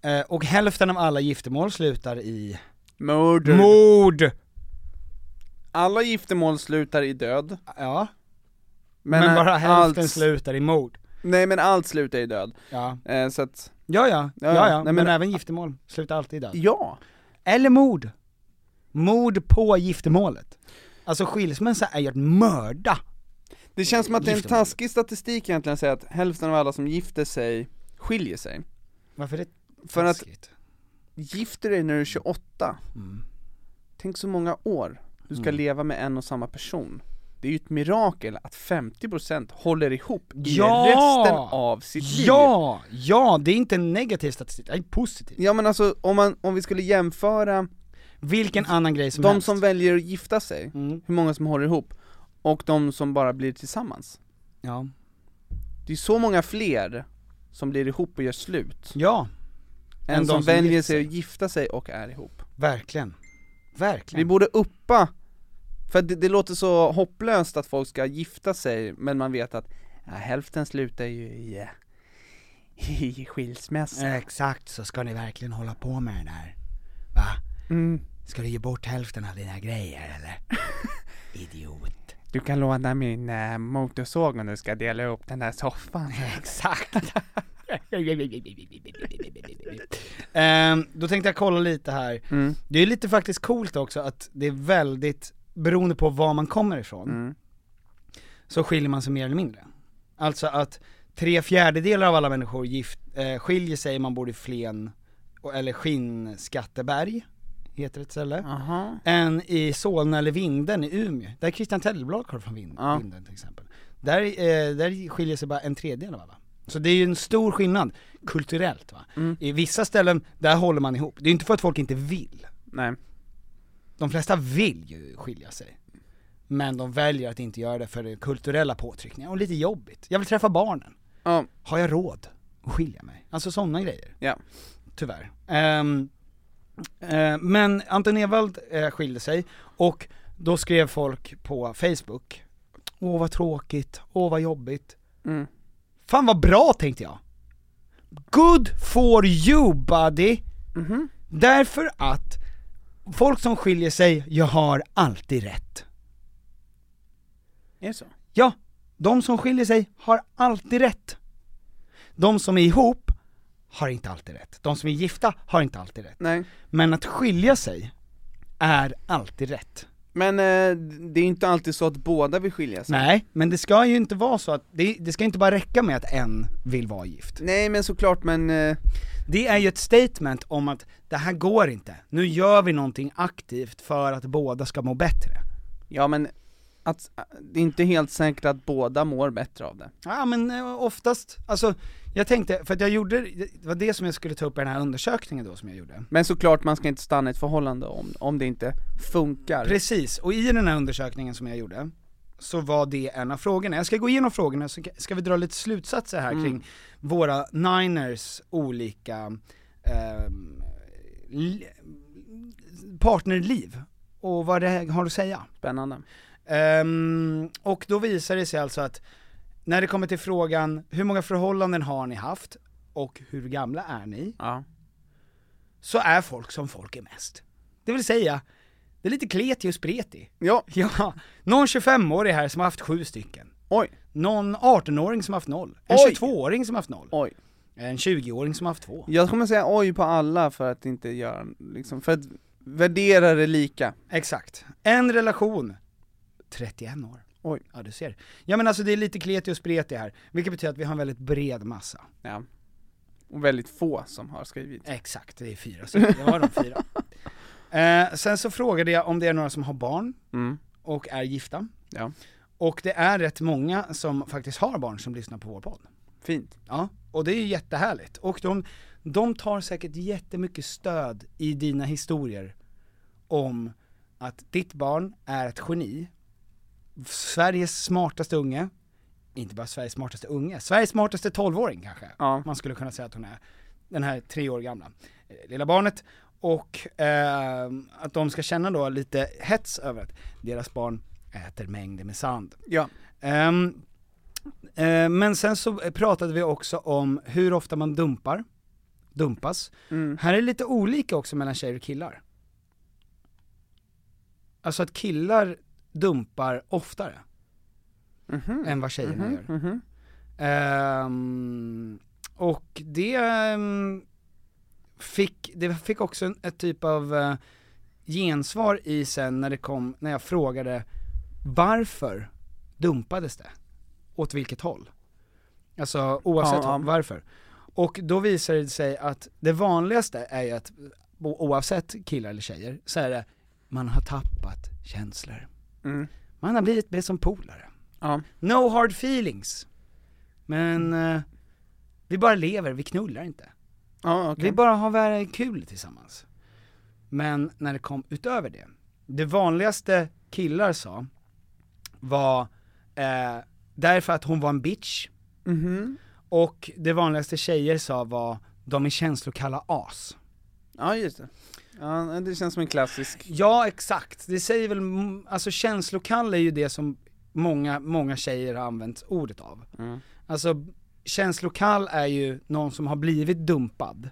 Eh, och hälften av alla giftermål slutar i
mord.
Mord.
Alla giftermål slutar i död.
Ja. Men, men bara hälften allt... slutar i mord.
Nej, men allt slutar i död.
Ja.
Eh, så att...
Ja, ja. Ja, ja. ja. Nej, men, men
ä-
även giftermål slutar alltid i död.
Ja.
Eller mord. Mord på giftermålet. Alltså skilsmässa är ju att mörda.
Det känns som att det är en taskig statistik egentligen att säga att hälften av alla som gifter sig skiljer sig.
Varför är det
För taskigt? Att gifter dig när du är tjugoåtta. Mm. Tänk så många år du ska mm. leva med en och samma person. Det är ju ett mirakel att femtio procent håller ihop
ja!
i resten av sitt liv.
Ja, ja, det är inte en negativ statistik, det är positiv.
Ja, men alltså om, man, om vi skulle jämföra
vilken annan grej som
de
helst.
som väljer att gifta sig, mm. hur många som håller ihop, och de som bara blir tillsammans.
Ja.
Det är så många fler som blir ihop och gör slut.
Ja.
Än, än som, som väljer sig att gifta sig och är ihop.
Verkligen. Verkligen.
Vi borde uppa, för det, det låter så hopplöst att folk ska gifta sig, men man vet att ja, hälften slutar ju i, i skilsmässa.
Exakt, så ska ni verkligen hålla på med det där. Va?
Mm.
Ska du ge bort hälften av dina grejer eller? Idiot.
Du kan låna min äh, motorsåg om du ska dela upp den här soffan.
Exakt. um, då tänkte jag kolla lite här.
Mm.
Det är lite faktiskt coolt också att det är väldigt beroende på var man kommer ifrån.
Mm.
Så skiljer man sig mer eller mindre. Alltså att tre fjärdedelar av alla människor gift, äh, skiljer sig, man bor i Flen eller Skinnskatteberg heter ett ställe,
uh-huh.
än i Solna eller Vinden i Umeå, där Christian Tellblad kommer från Vind, uh. Vinden till exempel. Där, eh, där skiljer sig bara en tredjedel av alla. Så det är ju en stor skillnad kulturellt, va?
Mm.
I vissa ställen, där håller man ihop. Det är inte för att folk inte vill.
Nej.
De flesta vill ju skilja sig. Men de väljer att inte göra det för det kulturella påtryckningar. Och lite jobbigt. Jag vill träffa barnen.
Uh.
Har jag råd att skilja mig? Alltså sådana grejer.
Ja.
Tyvärr. Um, uh, men Anton Ewald uh, skilde sig. Och då skrev folk på Facebook: åh vad tråkigt, åh vad jobbigt.
Mm.
Fan vad bra, tänkte jag. Good for you, buddy.
Mm-hmm.
Därför att folk som skiljer sig, jag har alltid rätt.
Är det så?
Ja, de som skiljer sig har alltid rätt. De som är ihop har inte alltid rätt. De som är gifta har inte alltid rätt.
Nej.
Men att skilja sig är alltid rätt.
Men eh, det är inte alltid så att båda vill skilja sig.
Nej, men det ska ju inte vara så att det, det ska inte bara räcka med att en vill vara gift.
Nej, men såklart, men eh...
det är ju ett statement om att det här går inte. Nu gör vi någonting aktivt för att båda ska må bättre.
Ja, men att det är inte helt säkert att båda mår bättre av det.
Ja, men oftast, alltså jag tänkte, för att jag gjorde, det var det som jag skulle ta upp i den här undersökningen då som jag gjorde.
Men såklart, man ska inte stanna i ett förhållande om, om det inte funkar.
Precis, och i den här undersökningen som jag gjorde så var det en av frågorna. Jag ska gå igenom frågorna så ska vi dra lite slutsatser här mm. kring våra Niners olika eh, li, partnerliv och vad det har att säga.
Spännande.
Um, och då visar det sig alltså att när det kommer till frågan hur många förhållanden har ni haft och hur gamla är ni,
ja.
Så är folk som folk är mest. Det vill säga, det är lite kletig och spretig.
Ja.
Ja. Någon tjugofemårig här som har haft sju stycken.
Oj.
Någon artonåring som har haft noll. En
oj.
tjugotvååring som har haft noll.
Oj.
En tjugoåring som har haft två.
Jag kommer säga oj på alla för att inte göra, liksom, för att värdera det lika.
Exakt. En relation trettioen år.
Oj.
Ja, du ser. Ja, men alltså det är lite kletig och spretig här, vilket betyder att vi har en väldigt bred massa.
Ja. Och väldigt få som har skrivit.
Exakt, det är fyra. Så det var de fyra. eh, sen så frågade jag om det är några som har barn
mm.
och är gifta.
Ja.
Och det är rätt många som faktiskt har barn som lyssnar på vår podd.
Fint.
Ja, och det är ju jättehärligt. Och de, de tar säkert jättemycket stöd i dina historier om att ditt barn är ett geni. Sveriges smartaste unge. Inte bara Sveriges smartaste unge. Sveriges smartaste tolvåring kanske.
Ja.
Man skulle kunna säga att hon är den här tre år gamla lilla barnet. Och eh, att de ska känna då lite hets över att deras barn äter mängder med sand.
Ja.
Um, uh, men sen så pratade vi också om hur ofta man dumpar dumpas.
Mm.
Här är det lite olika också mellan tjejer och killar. Alltså att killar dumpar oftare
mm-hmm.
än vad tjejerna
mm-hmm.
gör.
Mm-hmm.
Um, och det um, fick, det fick också en, ett typ av uh, gensvar i sen när det kom, när jag frågade varför dumpades det? Åt vilket håll? Alltså oavsett
ja, ja.
varför. Och då visar det sig att det vanligaste är ju att oavsett killar eller tjejer så är det man har tappat känslor.
Mm.
Man har blivit med som polare.
Ja.
No hard feelings. Men uh, vi bara lever, vi knullar inte.
Ja, okay.
Vi bara har väldigt kul tillsammans. Men när det kom utöver det, det vanligaste killar sa var eh, därför att hon var en bitch.
Mm-hmm.
Och det vanligaste tjejer sa var de är känslokalla as.
Ja, just det. Ja, det känns som en klassisk.
Ja, exakt. Det säger väl, alltså känslokall är ju det som många, många tjejer har använt ordet av.
Mm.
Alltså känslokall är ju någon som har blivit dumpad.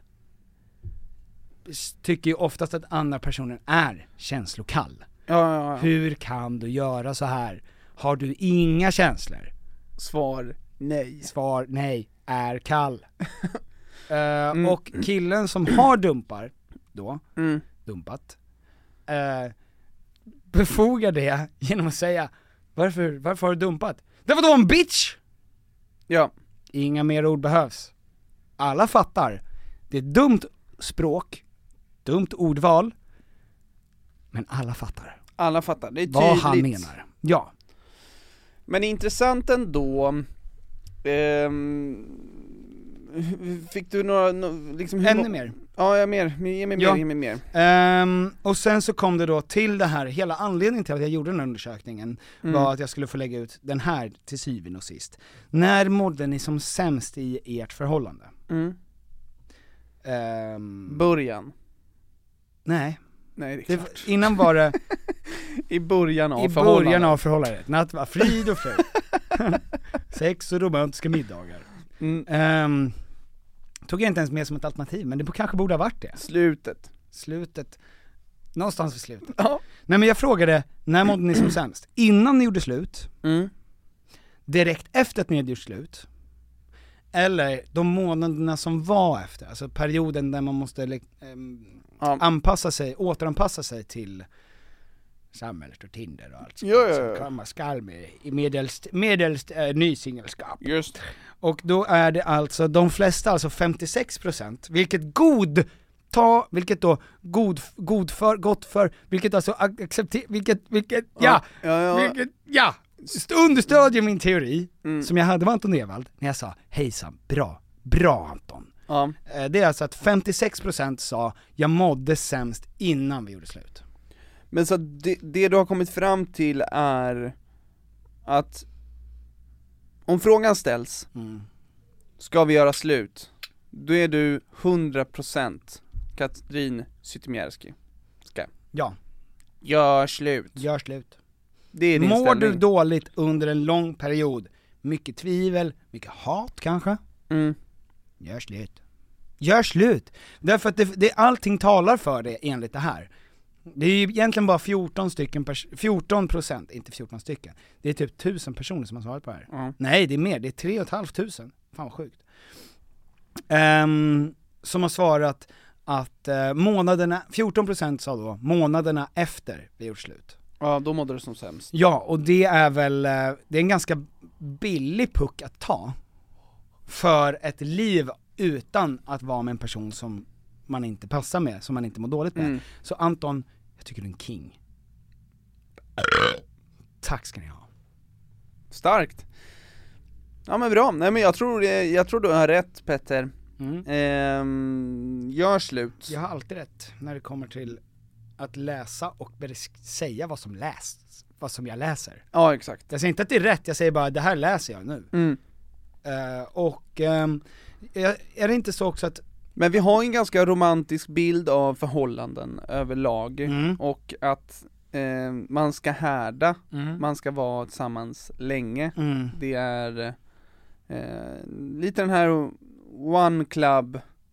Tycker ju oftast att andra personer är känslokall.
Ja, ja, ja.
Hur kan du göra så här? Har du inga känslor?
Svar nej.
Svar nej, är kall. uh,
mm.
Och killen som har dumpar då,
mm.
dumpat, uh, befogar det genom att säga varför, varför har du dumpat? Det var då en bitch!
Ja.
Inga mer ord behövs. Alla fattar. Det är ett dumt språk, dumt ordval, men alla fattar.
Alla fattar, det är tydligt.
Vad han menar. Ja.
Men intressant ändå, ehm, fick du några, no, liksom hur
Ännu
må-
mer.
Ja, jag mer, ge mig mer,
ja.
ge mig mer.
Um, och sen så kom det då till det här, hela anledningen till att jag gjorde den här undersökningen mm. var att jag skulle få lägga ut den här till syvende och sist. När mådde ni som sämst i ert förhållande?
Mm.
Um,
Början.
Nej.
Nej, det är
det,
klart.
Innan var det
i början av
i
förhållandet.
början av förhållandet. Natt var frid och fröjd. Sex och romantiska middagar.
Mm.
Um, tog jag inte ens med som ett alternativ, men det kanske borde ha varit det.
Slutet.
Slutet. Någonstans vid slutet.
Ja.
Nej, men jag frågade, när mådde ni som sämst? Innan ni gjorde slut?
Mm.
Direkt efter att ni hade gjort slut? Eller de månaderna som var efter? Alltså perioden där man måste um,
ja.
anpassa sig, återanpassa sig till samhället och Tinder och allt
ja, ja, ja.
som komma skall med i medelst, medelst äh, nysingelskap.
Just.
Och då är det alltså, de flesta, alltså femtiosex procent, vilket god ta, vilket då god, god för, gott för, vilket alltså accepter, vilket, vilket, ja,
ja, ja, ja.
vilket, ja, understödjer min teori,
mm.
som jag hade med Anton Ewald, när jag sa, hejsan, bra, bra Anton.
Ja.
Det är alltså att femtiosex procent sa, jag mådde sämst innan vi gjorde slut.
Men så det, det du har kommit fram till är att om frågan ställs,
mm.
ska vi göra slut? Då är du hundra procent Katrin Zytomierski. Ska.
Ja.
Gör slut.
Gör slut.
Det är din
Mår
ställning.
du dåligt under en lång period, mycket tvivel, mycket hat kanske,
mm.
gör slut. Gör slut. Därför att det, det, allting talar för det enligt det här. Det är ju egentligen bara fjorton stycken, pers- fjorton procent, inte fjorton stycken. Det är typ tusen personer som har svarat på det här.
Mm.
Nej, det är mer, det är tre och ett halvt tusen. Fan vad sjukt. Um, som har svarat att uh, månaderna, fjorton procent sa då, månaderna efter vi gjort slut.
Ja, då mådde du som sämst.
Ja, och det är väl, uh, det är en ganska billig puck att ta för ett liv utan att vara med en person som man inte passar med, som man inte mår dåligt med.
Mm.
Så Anton, jag tycker du är en king. Tack ska ni ha.
Starkt. Ja men bra, nej men jag tror, jag tror du har rätt Petter.
Mm.
ehm, Gör slut.
Jag har alltid rätt när det kommer till att läsa och besk- säga vad som lästs, vad som jag läser.
Ja exakt.
Jag säger inte att det är rätt, jag säger bara det här läser jag nu.
Mm.
uh, Och um, är det inte så också att
men vi har en ganska romantisk bild av förhållanden överlag,
mm.
och att eh, man ska härda,
mm.
man ska vara tillsammans länge.
Mm.
Det är eh, lite den här one club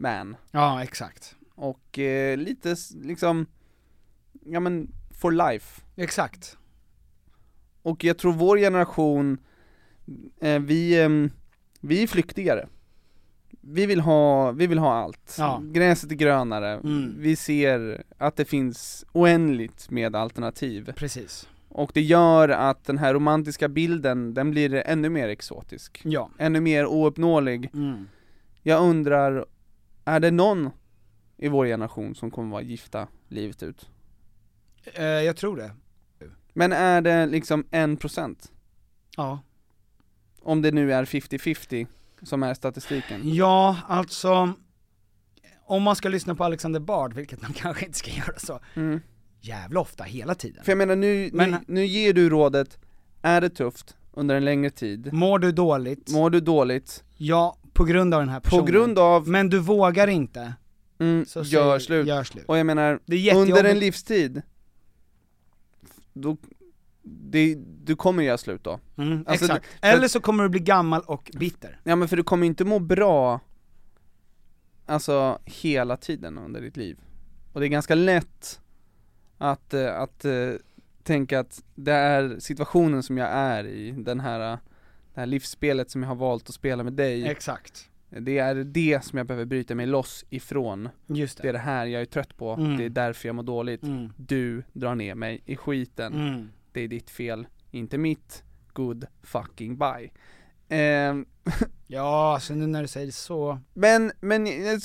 man.
Ja, exakt.
Och eh, lite liksom, ja men, for life.
Exakt.
Och jag tror vår generation, eh, vi, eh, vi är flyktigare. Vi vill ha, vi vill ha allt.
Ja.
Gräset är grönare.
Mm.
Vi ser att det finns oändligt med alternativ.
Precis.
Och det gör att den här romantiska bilden, den blir ännu mer exotisk.
Ja.
Ännu mer ouppnåelig.
Mm.
Jag undrar, är det någon i vår generation som kommer vara gifta livet ut?
Eh, jag tror det.
Men är det liksom en procent?
Ja.
Om det nu är femtio femtio som är statistiken.
Ja, alltså om man ska lyssna på Alexander Bard, vilket man kanske inte ska göra så
mm.
jävla ofta, hela tiden.
För jag menar, nu,
Men,
nu, nu ger du rådet, är det tufft under en längre tid?
Mår du dåligt?
Mår du dåligt?
Ja, på grund av den här personen.
På grund av...
Men du vågar inte.
Mm,
så
gör,
säg,
slut.
gör slut.
Och jag menar, under en livstid, då, det, du kommer göra slut då.
Mm,
alltså,
exakt.
För,
Eller så kommer du bli gammal och bitter.
Ja, men för du kommer inte må bra, alltså hela tiden under ditt liv. Och det är ganska lätt att, att, att tänka att det är situationen som jag är i, den här, det här livsspelet som jag har valt att spela med dig.
Exakt.
Det är det som jag behöver bryta mig loss ifrån.
Just det.
Det är det här jag är trött på.
Mm.
Det är därför jag mår dåligt.
Mm.
Du drar ner mig i skiten.
Mm.
Det är ditt fel, inte mitt. Good fucking bye. Eh,
ja, så nu när du säger det så.
Men, men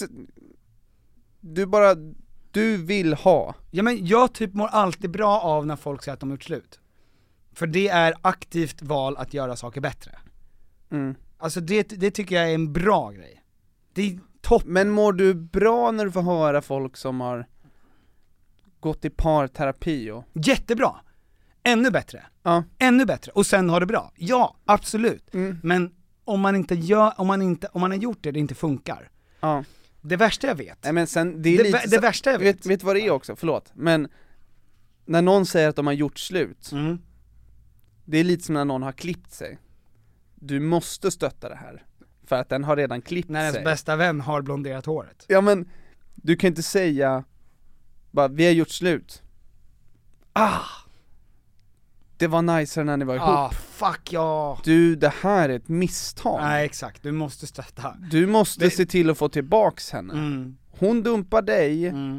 du bara, du vill ha.
Ja, men jag typ mår alltid bra av när folk säger att de har gjort slut. För det är aktivt val att göra saker bättre.
Mm.
Alltså det, det tycker jag är en bra grej. Det är topp.
Men mår du bra när du får höra folk som har gått i parterapi? Och...
Jättebra. Ännu bättre.
Ja.
Ännu bättre. Och sen har det bra. Ja, absolut.
Mm.
Men om man inte gör, om man inte, om man har gjort det, det inte funkar.
Ja.
Det värsta jag vet.
Nej, men sen, det är
det,
lite
det värsta jag vet.
Vet, vet vad det är också, förlåt. Men när någon säger att de har gjort slut,
mm.
det är lite som när någon har klippt sig. Du måste stötta det här. För att den har redan klippt
när
sig.
ens bästa vän har blonderat håret.
Ja, men du kan inte säga bara, vi har gjort slut. Ah! Det var nice när ni var ihop.
Ah, fuck ja.
Du, det här är ett misstag.
Nej, exakt. Du måste stötta.
Du måste det... se till att få tillbaks henne.
Mm.
Hon dumpar dig.
Mm.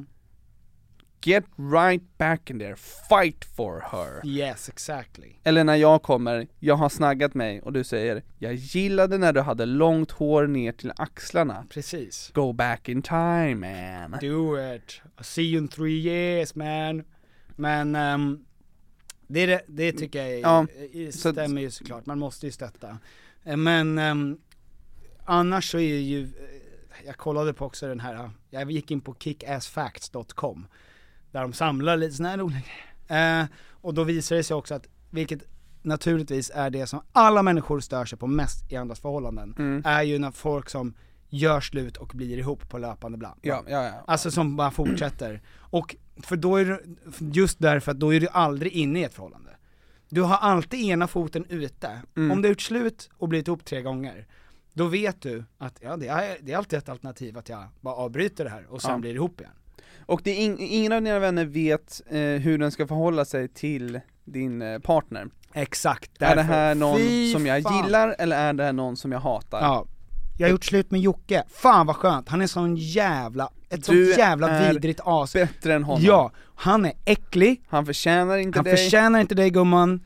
Get right back in there. Fight for her.
Yes, exactly.
Eller när jag kommer, jag har snaggat mig och du säger, jag gillade när du hade långt hår ner till axlarna.
Precis.
Go back in time, man.
Do it. I'll see you in three years, man. Men um, det, är det, det tycker jag är,
ja,
stämmer ju såklart. Man måste ju stötta. Men um, annars så är ju, jag kollade på också den här, jag gick in på kick ass facts dot com där de samlar lite såna här olika eh, och då visar det sig också att, vilket naturligtvis är det som alla människor stör sig på mest i andras förhållanden,
mm.
är ju när folk som gör slut och blir ihop på löpande band.
Ja, ja, ja.
Alltså som bara fortsätter. Och för då är det, just därför att då är du aldrig inne i ett förhållande. Du har alltid ena foten ute.
Mm.
Om du har gjort slut och blivit ihop tre gånger, då vet du att ja, det är, det är alltid ett alternativ att jag bara avbryter det här och sen
ja.
blir ihop igen.
Och det är in, ingen av dina vänner vet eh, hur den ska förhålla sig till din eh, partner.
Exakt.
Därför. Är det här någon
Fy
som jag
fan.
gillar eller är det här någon som jag hatar?
Ja. Jag har gjort slut med Jocke. Fan vad skönt. Han är sån jävla, ett sånt
du
jävla vidrigt as.
Bättre än honom.
Ja, han är äcklig.
Han förtjänar inte
han
dig.
Han förtjänar inte dig, gumman.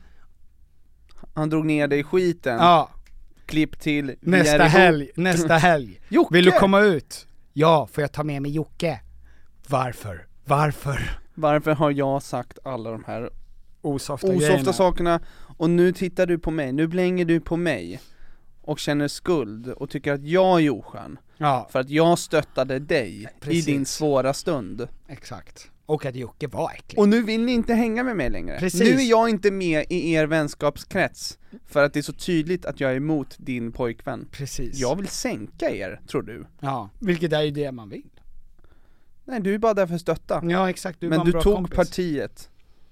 Han drog ner dig i skiten.
Ja.
Klipp till
nästa helg, nästa helg.
Jocke!
Vill du komma ut? Ja, får jag ta med mig Jocke? Varför? Varför?
Varför har jag sagt alla de här
osofta,
osofta sakerna? Och nu tittar du på mig, nu blänger du på mig och känner skuld och tycker att jag är oskön.
Ja.
För att jag stöttade dig. Precis. I din svåra stund.
Exakt. Och att Jocke var äcklig.
Och nu vill ni inte hänga med mig längre.
Precis.
Nu är jag inte med i er vänskapskrets. För att det är så tydligt att jag är emot din pojkvän.
Precis.
Jag vill sänka er, tror du.
Ja, vilket är ju det man vill.
Nej, du är bara där för att stötta.
Ja, exakt. Du
Men
var en
du
bra
tog
kompis.
partiet.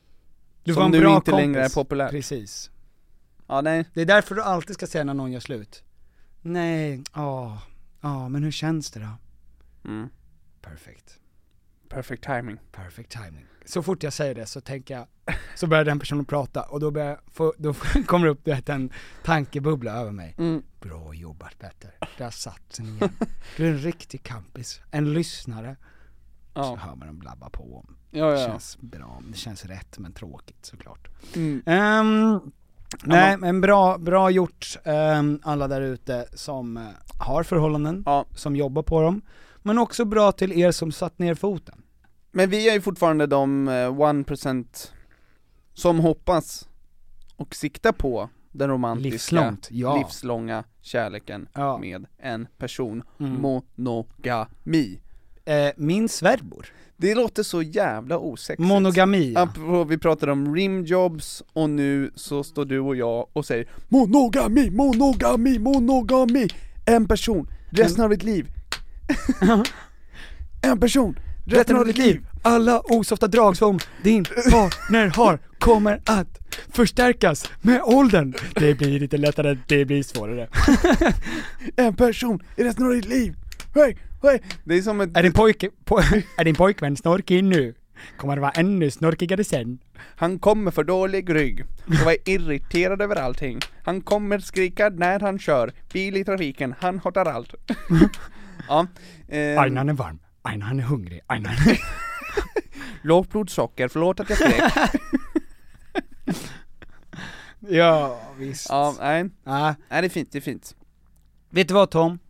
Du
som
var en
nu
bra
inte
kompis.
längre är populär.
Precis.
Ja, nej.
Det är därför du alltid ska säga när någon gör slut. Nej, ja, ja, men hur känns det då?
Mm.
Perfekt.
Perfect timing.
Perfect timing. Så fort jag säger det så tänker jag, så börjar den personen prata och då, börjar få, då kommer det upp det, en tankebubbla över mig.
Mm.
Bra jobbat Petter. Det har satt sig igen. Du är en riktig kampis. En lyssnare. Ja. Så hör man dem blabba på.
Ja, ja.
Det känns bra. Det känns rätt men tråkigt såklart.
Mm.
Um, nej, men bra, bra gjort um, alla där ute som uh, har förhållanden,
ja.
som jobbar på dem. Men också bra till er som satt ner foten.
Men vi är ju fortfarande de one percent som hoppas och siktar på den romantiska
Livslångt, ja.
livslånga kärleken ja. med en person.
Mm.
Monogami.
Eh, min svärmor.
Det låter så jävla osexigt.
Monogami. Ja.
Apropå, vi pratade om rimjobs och nu så står du och jag och säger monogami, monogami, monogami. En person, resten av ditt liv. En person, resten av ditt liv.
Alla osofta drag som din partner har kommer att förstärkas med åldern. Det blir lite lättare, det blir svårare.
En person i resten av ditt liv. Hej, hej. Det är som ett...
Är din pojke, po- är din pojkvän snorkig nu? Kommer det vara ännu snorkigare sen?
Han kommer för dålig rygg och var irriterad över allting. Han kommer skrika när han kör bil i trafiken. Han hatar allt. Ja. Eh...
Aina är varm. Aina han är hungrig. Aina är...
Lågt blodsocker, förlåt att jag skrek.
Ja, visst.
Ja, nej.
Ah.
Nej, det är fint, det är fint.
Vet du vad, Tom?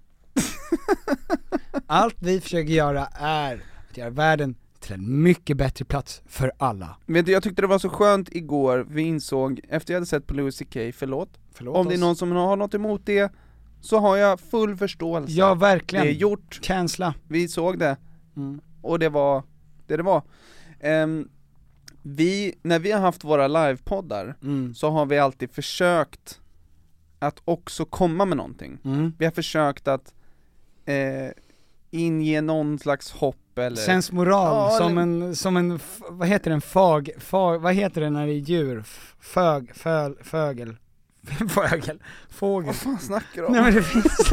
Allt vi försöker göra är att göra världen till en mycket bättre plats för alla.
Vet du, jag tyckte det var så skönt igår. Vi insåg, efter jag hade sett på Louis C K, förlåt,
förlåt
om
oss.
det är någon som har något emot det, så har jag full förståelse.
Ja, verkligen.
Det är gjort.
Känsla.
Vi såg det.
Mm.
Och det var det det var. Um, vi, när vi har haft våra livepoddar
mm.
så har vi alltid försökt att också komma med någonting.
Mm.
Vi har försökt att eh, inge någon slags hopp eller...
Sensmoral,
ja,
som,
eller...
en, som en, vad heter den, fag, fag, vad heter det när det är djur? Fög, föl, fögel, fögel, fågel.
Vad fan snackar du om?
Nej men det finns...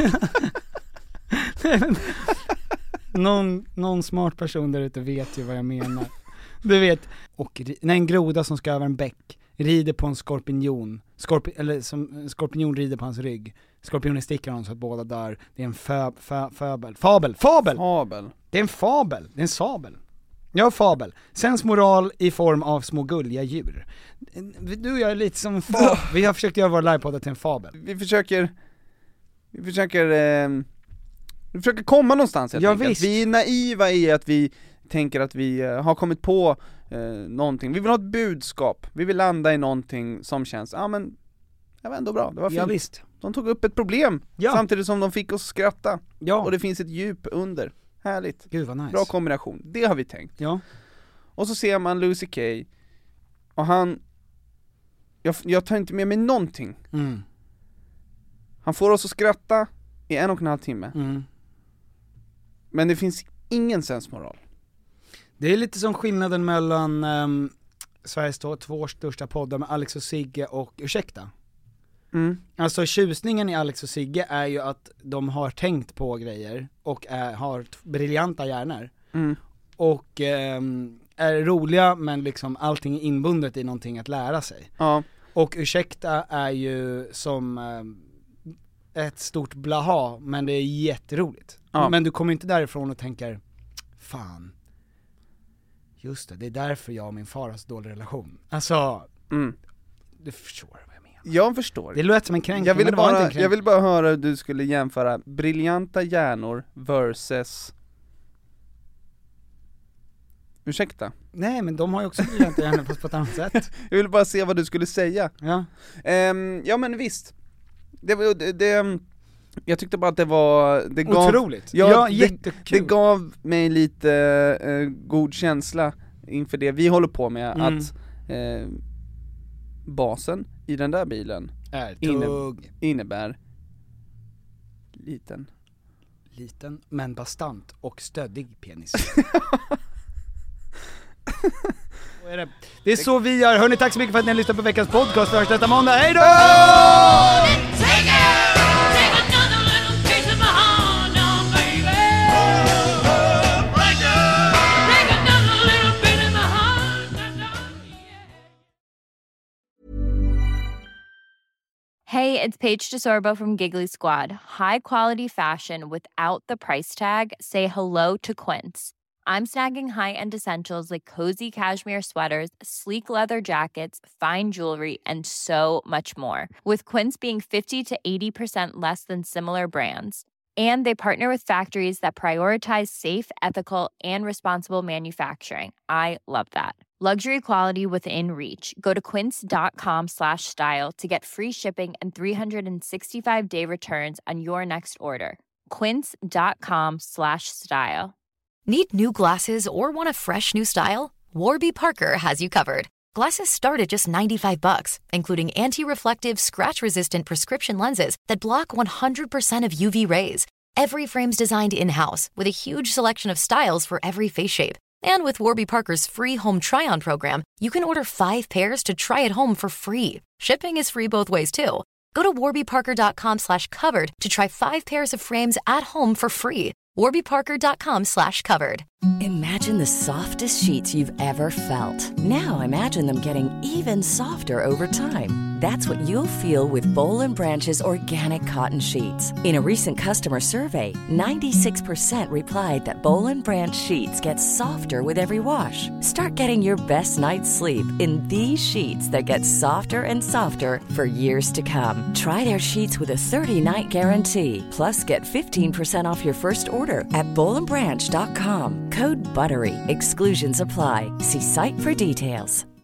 Nej, men... någon, någon smart person där ute vet ju vad jag menar. Du vet, och när en groda som ska över en bäck rider på en skorpion, Skorpi, eller som skorpion rider på hans rygg. Skorpionen sticker honom så att båda dör. Det är en fö, fö, föbel. Fabel, fabel!
Fabel.
Det är en fabel, det är en sabel. Ja, fabel. Sensmoral i form av små gulliga djur. Du och jag är lite som en fabel. Vi har försökt göra vår livepodd till en fabel.
Vi försöker Vi försöker eh, Vi försöker komma någonstans helt
ja,
enkelt.
Visst.
Vi är naiva i att vi tänker att vi eh, har kommit på eh, någonting. Vi vill ha ett budskap. Vi vill landa i någonting som känns, ja ah, men det var ändå bra, det var fint.
Ja, visst.
De tog upp ett problem
ja.
samtidigt som de fick oss skratta.
Ja.
Och det finns ett djup under. Härligt.
Gud vad nice.
Bra kombination. Det har vi tänkt.
Ja.
Och så ser man Louis C K och han jag, jag tar inte med mig någonting.
Mm.
Han får oss att skratta i en och en halv timme.
Mm.
Men det finns ingen sensmoral.
Det är lite som skillnaden mellan um, Sveriges två största poddar med Alex och Sigge och Ursäkta.
Mm.
Alltså tjusningen i Alex och Sigge är ju att de har tänkt på grejer och är, har briljanta hjärnor.
Mm.
Och um, är roliga men liksom allting är inbundet i någonting att lära sig.
Ja.
Och Ursäkta är ju som um, ett stort blaha, men det är jätteroligt.
Ja.
Men du kommer inte därifrån och tänker, fan, just det, det är därför jag och min far har så dålig relation. Alltså,
mm.
du förstår vad jag menar.
Jag förstår.
Det lät som en kränkning,
jag ville,
men det var
bara,
inte en kränkning.
jag ville bara höra hur du skulle jämföra briljanta hjärnor versus... Ursäkta?
Nej, men de har ju också briljanta hjärnor fast på ett annat sätt.
Jag ville bara se vad du skulle säga.
Ja.
Um, ja men visst. Det, det, det, jag tyckte bara att det var... Det gav,
otroligt.
Ja,
ja
det,
jättekul.
Det gav mig lite uh, god känsla inför det vi håller på med. Mm. Att uh, basen i den där bilen
är
inne, innebär liten.
Liten, men bastant och stöddig penis. är det. det är så vi gör. Hörni, tack så mycket för att ni har lyssnat på veckans podcast. Vi hörs nästa måndag. Hej då!
Take another little piece of my heart now, baby. Hey, it's Paige DeSorbo from Giggly Squad. High quality fashion without the price tag. Say hello to Quince. I'm snagging high-end essentials like cozy cashmere sweaters, sleek leather jackets, fine jewelry, and so much more. With Quince being fifty to eighty percent less than similar brands. And they partner with factories that prioritize safe, ethical, and responsible manufacturing. I love that. Luxury quality within reach. Go to quince.com slash style to get free shipping and three sixty-five day returns on your next order. Quince.com slash style.
Need new glasses or want a fresh new style? Warby Parker has you covered. Glasses start at just ninety-five bucks, including anti-reflective, scratch-resistant prescription lenses that block one hundred percent of U V rays. Every frame's designed in-house with a huge selection of styles for every face shape. And with Warby Parker's free home try-on program, you can order five pairs to try at home for free. Shipping is free both ways, too. Go to warbyparker.com slash covered to try five pairs of frames at home for free. warbyparker.com slash covered.
Imagine the softest sheets you've ever felt. Now imagine them getting even softer over time. That's what you'll feel with Boll and Branch's organic cotton sheets. In a recent customer survey, ninety-six percent replied that Boll and Branch sheets get softer with every wash. Start getting your best night's sleep in these sheets that get softer and softer for years to come. Try their sheets with a thirty-night guarantee. Plus, get fifteen percent off your first order at boll and branch dot com. Code BUTTERY. Exclusions apply. See site for details.